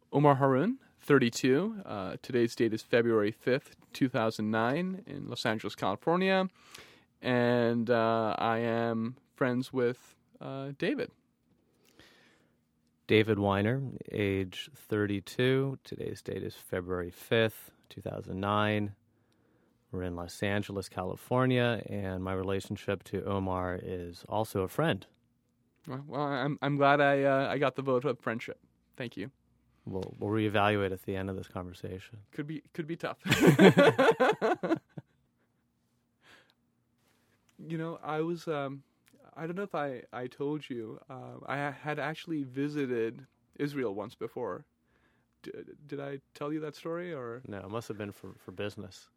Omar Haroun, 32. Today's date is February 5th, 2009, in Los Angeles, California. And I am friends with David. David Weiner, age 32. Today's date is February 5th, 2009. We're in Los Angeles, California, and my relationship to Omar is also a friend. Well, I'm glad I got the vote of friendship. Thank you. We'll reevaluate at the end of this conversation. Could be tough. I was I don't know if I told you, I had actually visited Israel once before. Did I tell you that story or? No, it must have been for business.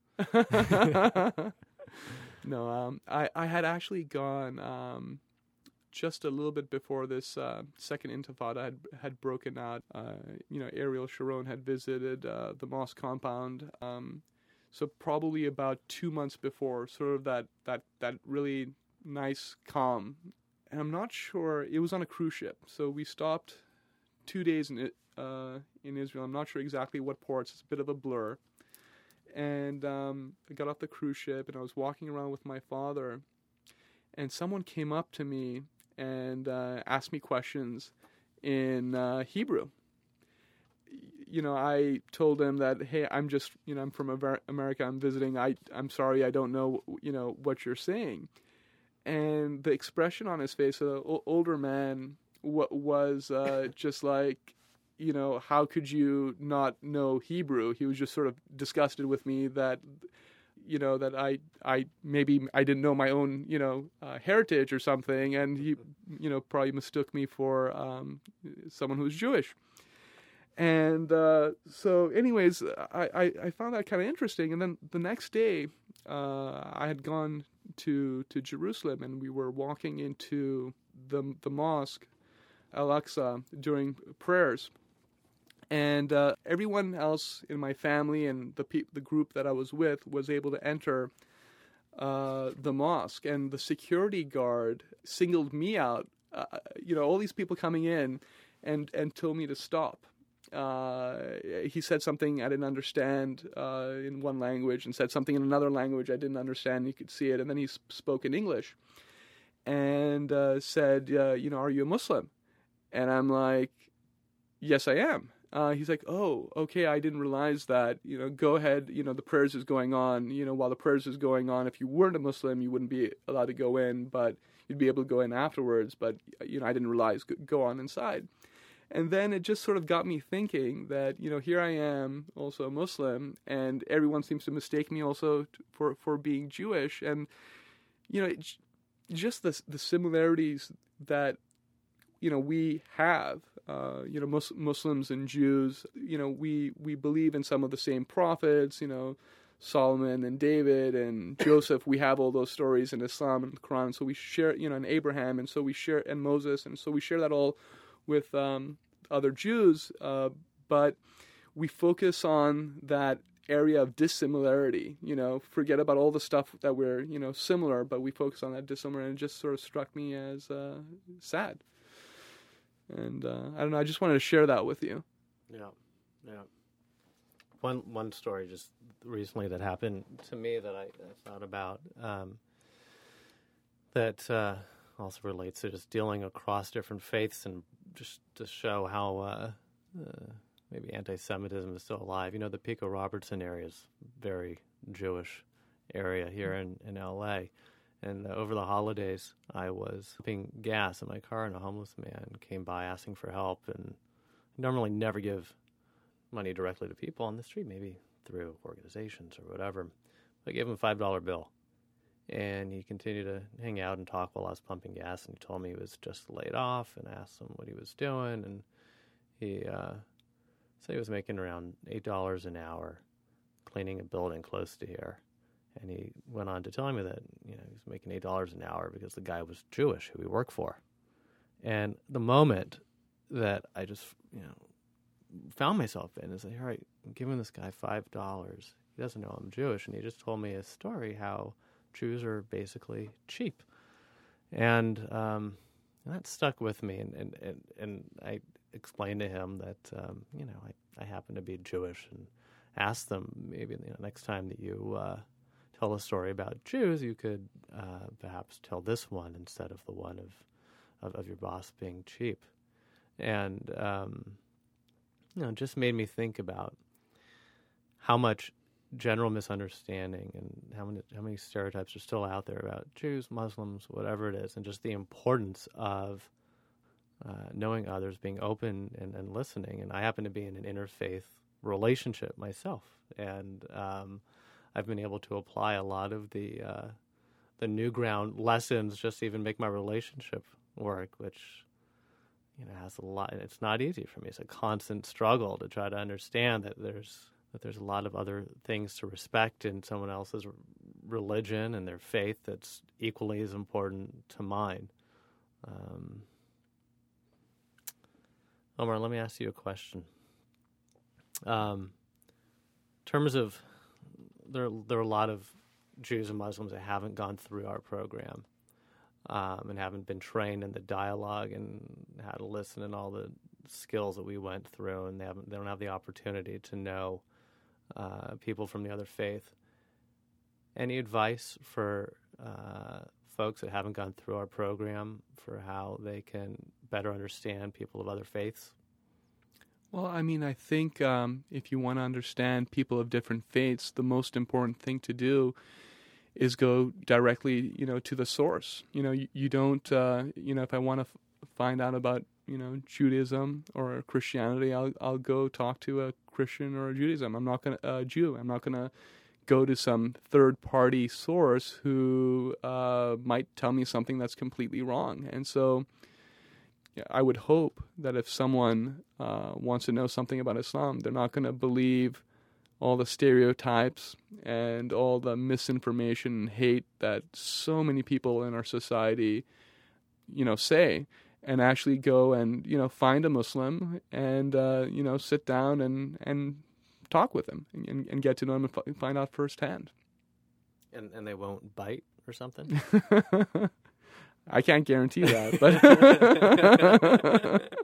No, I had actually gone just a little bit before this second Intifada had broken out. Ariel Sharon had visited the mosque compound. So probably about 2 months before, sort of that really nice calm. And I'm not sure, it was on a cruise ship. So we stopped 2 days in Israel. I'm not sure exactly what ports. It's a bit of a blur. And I got off the cruise ship and I was walking around with my father. And someone came up to me and asked me questions in Hebrew. I told him that, hey, I'm just, I'm from America, I'm visiting, I'm sorry, I don't know, what you're saying. And the expression on his face, an older man, was just like, how could you not know Hebrew? He was just sort of disgusted with me that, that I maybe I didn't know my own, heritage or something. And he, probably mistook me for someone who's Jewish. And so anyways, I found that kind of interesting. And then the next day, I had gone to Jerusalem and we were walking into the mosque, Al-Aqsa, during prayers. And everyone else in my family and the group that I was with was able to enter the mosque. And the security guard singled me out, all these people coming in and told me to stop. He said something I didn't understand in one language and said something in another language I didn't understand. You could see it. And then he spoke in English and said, are you a Muslim? And I'm like, yes, I am. He's like, oh, okay, I didn't realize that. Go ahead. The prayers is going on. While the prayers is going on, if you weren't a Muslim, you wouldn't be allowed to go in, but you'd be able to go in afterwards. But, I didn't realize, go on inside. And then it just sort of got me thinking that, here I am, also a Muslim, and everyone seems to mistake me also for being Jewish. And, just the similarities that, we have, Muslims and Jews, we believe in some of the same prophets, Solomon and David and Joseph. We have all those stories in Islam and the Quran. So we share, and Abraham, and so we share, and Moses, and so we share that all with other Jews, but we focus on that area of dissimilarity, forget about all the stuff that we're, similar, but we focus on that dissimilar, and it just sort of struck me as sad. And I don't know, I just wanted to share that with you. Yeah. One story just recently that happened to me that I thought about that also relates to just dealing across different faiths and just to show how maybe anti-Semitism is still alive. The Pico Robertson area is a very Jewish area here in L.A., and over the holidays, I was pumping gas in my car, and a homeless man came by asking for help. And I normally never give money directly to people on the street, maybe through organizations or whatever. I gave him a $5 bill. And he continued to hang out and talk while I was pumping gas. And he told me he was just laid off, and asked him what he was doing. And he said he was making around $8 an hour cleaning a building close to here. And he went on to tell me that, he was making $8 an hour because the guy was Jewish who he worked for. And the moment that I just, found myself in is like, all right, I'm giving this guy $5. He doesn't know I'm Jewish. And he just told me his story, how Jews are basically cheap. And that stuck with me. And explain to him that, I happen to be Jewish, and ask them maybe next time that you tell a story about Jews, you could perhaps tell this one instead of the one of your boss being cheap. And, it just made me think about how much general misunderstanding and how many stereotypes are still out there about Jews, Muslims, whatever it is, and just the importance of knowing others, being open and listening. And I happen to be in an interfaith relationship myself, and I've been able to apply a lot of the new ground lessons just to even make my relationship work, which has a lot. It's not easy for me. It's a constant struggle to try to understand that there's a lot of other things to respect in someone else's religion and their faith that's equally as important to mine. Omar, let me ask you a question. In terms of, there are a lot of Jews and Muslims that haven't gone through our program and haven't been trained in the dialogue and how to listen and all the skills that we went through, and they don't have the opportunity to know people from the other faith. Any advice for folks that haven't gone through our program for how they can better understand people of other faiths? Well, I think if you want to understand people of different faiths, the most important thing to do is go directly, to the source. You don't, if I want to find out about, Judaism or Christianity, I'll go talk to a Christian or a Judaism. I'm not going to Jew. I'm not going to go to some third-party source who might tell me something that's completely wrong. And so I would hope that if someone wants to know something about Islam, they're not going to believe all the stereotypes and all the misinformation and hate that so many people in our society, say, and actually go and, find a Muslim and, sit down and talk with them and get to know them and find out firsthand. And they won't bite or something? I can't guarantee that, but